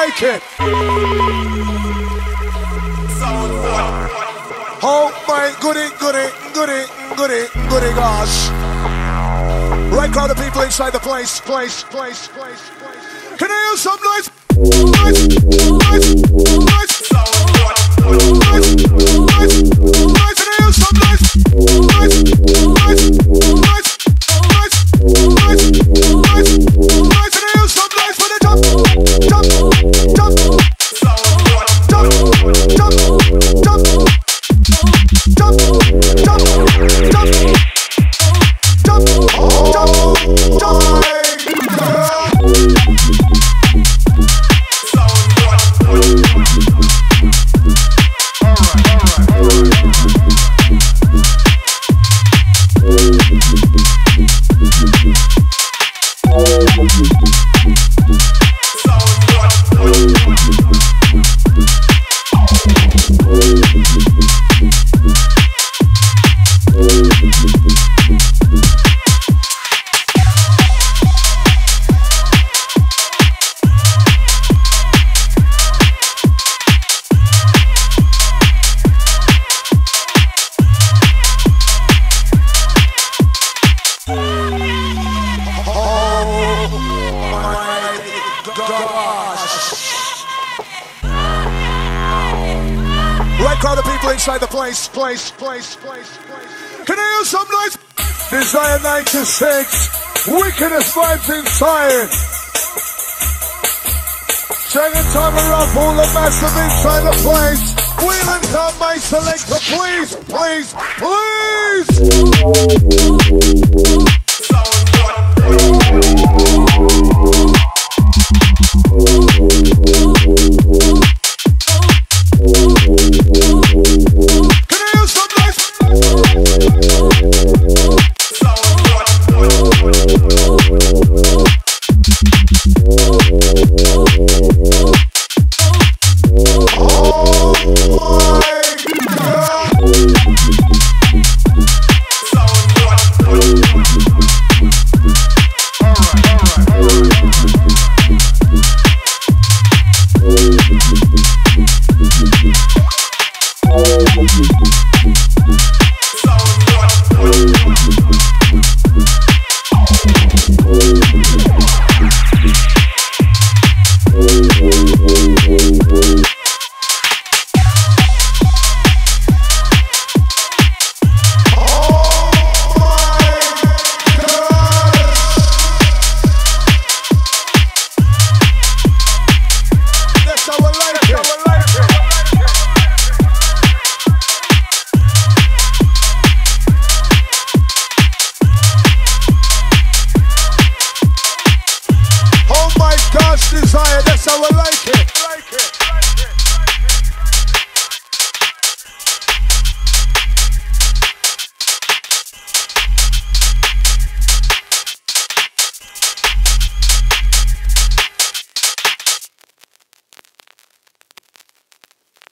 like it. Oh my goody, gosh. Right crowd of people inside the place. Can I hear some noise? Inside the place. Can I hear some noise? Desire 96, wickedest vibes inside. Check it, time around, all the massive inside the place. Wheel and come, my selector, please.